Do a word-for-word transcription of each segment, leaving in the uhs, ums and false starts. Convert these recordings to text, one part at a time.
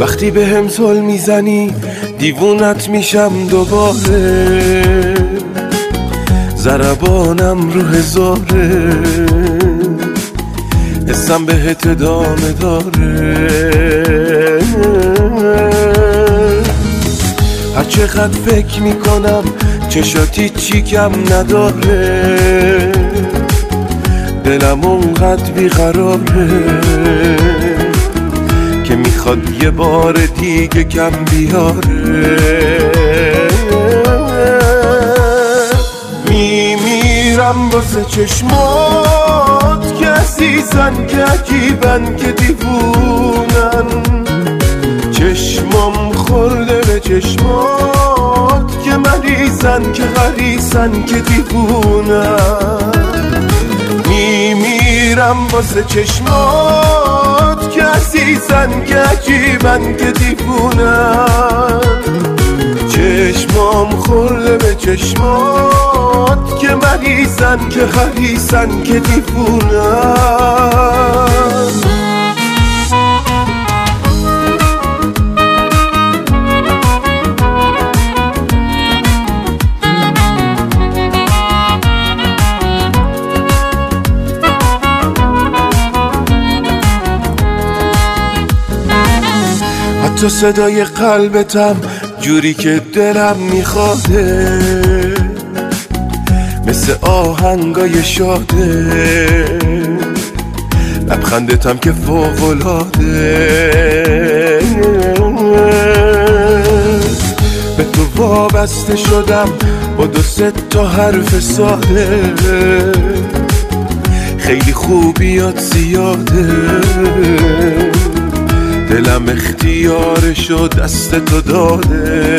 وقتی به هم زل میزنی دیوونت میشم دوباره، ضربانم رو هزاره، حسم بهت ادامه داره. هر چقدر فکر میکنم چشاتی چی کم نداره، دلم اونقدر بیقراره که میخواد یه بار دیگه کم بیاره. میمیرم واسه چشمات که عزیزن، که عجیبن، که دیوونن. چشمام خورده به چشمات که مریضن، که غریزن، که دیوونن. میمیرم واسه چشمات که عزیزن، که عجیبن، که دیوونن. چشمام خورده به چشمات که مریضن، که غریزن، که دیوونن. تو صدای قلبتم جوری که دلم میخواده، مثل آهنگای شاده. لبخندتم که فوق‌العاده، به تو وابسته شدم با دو سه تا حرف ساده. خیلی خوبیات زیاده، دلم اختیارشو دست تو داده.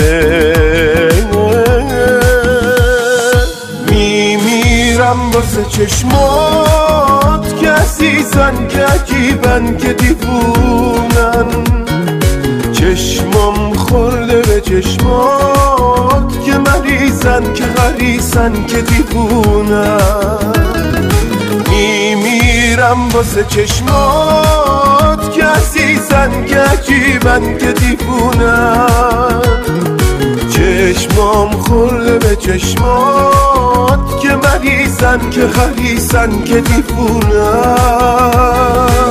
میمیرم واسه چشمات که عزیزن، که عجیبن، که دیوونن. چشمام خورده به چشمات که مریضن، که غریزن، که دیوونن. میمیرم واسه چشمات که عزیزن، که عجیبن، که دیوونن. چشمام خورده به چشمات که مریضن، که غریزن، که دیوونن.